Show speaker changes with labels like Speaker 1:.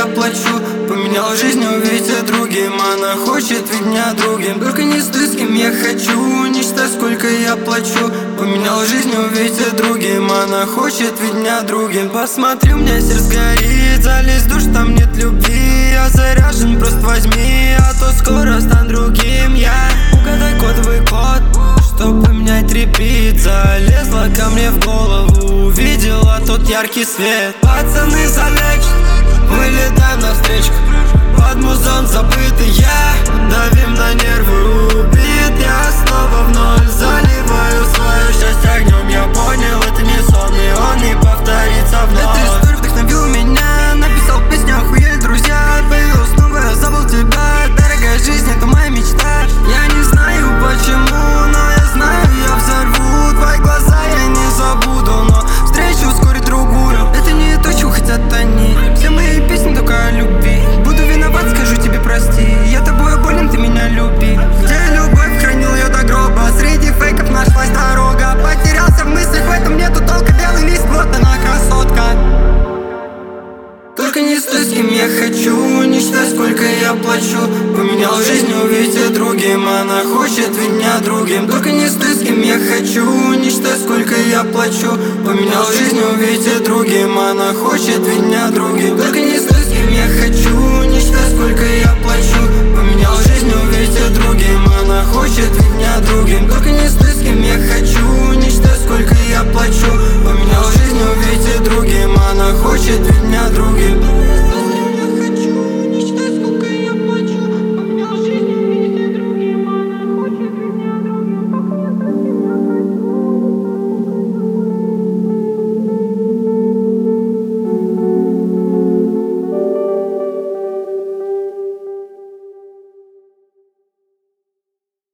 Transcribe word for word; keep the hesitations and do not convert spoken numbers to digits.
Speaker 1: я плачу. Поменял жизнь, увидя другим, она хочет ведь меня другим. Только не с той, с кем я хочу, не считай, сколько я плачу. Поменял жизнь, увидя другим, она хочет ведь меня другим. Посмотри, у меня сердце горит, залезь в душ, там нет любви. Я заряжен, просто возьми, а то скоро стану другим я. Угадай кодовый код, чтоб поменять репит. Залезла ко мне в голову, увидела тот яркий свет. Пацаны залечат, вылетаем навстречу. Под музон забытый я, давим на нервы, убит. Я снова в ноль, заливаю свое счастье огнем. Я понял, это не сон, и он не повторится вновь. Эта история вдохновила меня, написал песню, охуели друзья. Появилась новая, забыл тебя, дорогая жизнь, это моя мечта. Я не знаю почему, но я знаю, я взорву твои глаза, я не забуду, но встречу вскоре другую. Это не то, чего хотят они, все мои песни только о любви. Буду виноват, скажу тебе прости, я тобой болен, ты меня люби. Где любовь, хранил ее до гроба, среди фейков нашлась дорога. Потерялся в мыслях, в этом нету толка, белый лист, вот она красотка. Только не с той, с кем я хочу, не считай, сколько я плачу. Поменял жизнь, увидя другим, она хочет ведь меня другим. Только не с той, с кем я хочу, не считай, сколько я плачу. Поменял жизнь, увидя другим, она хочет ведь меня другим. Только не с той, с кем я хочу, не считай, сколько я плачу. Поменял жизнь, увидя другим, она хочет ведь меня другим. Только не с той, с кем я хочу, не считай, сколько я плачу. Поменял жизнь, увидя другим, она хочет ведь меня другим.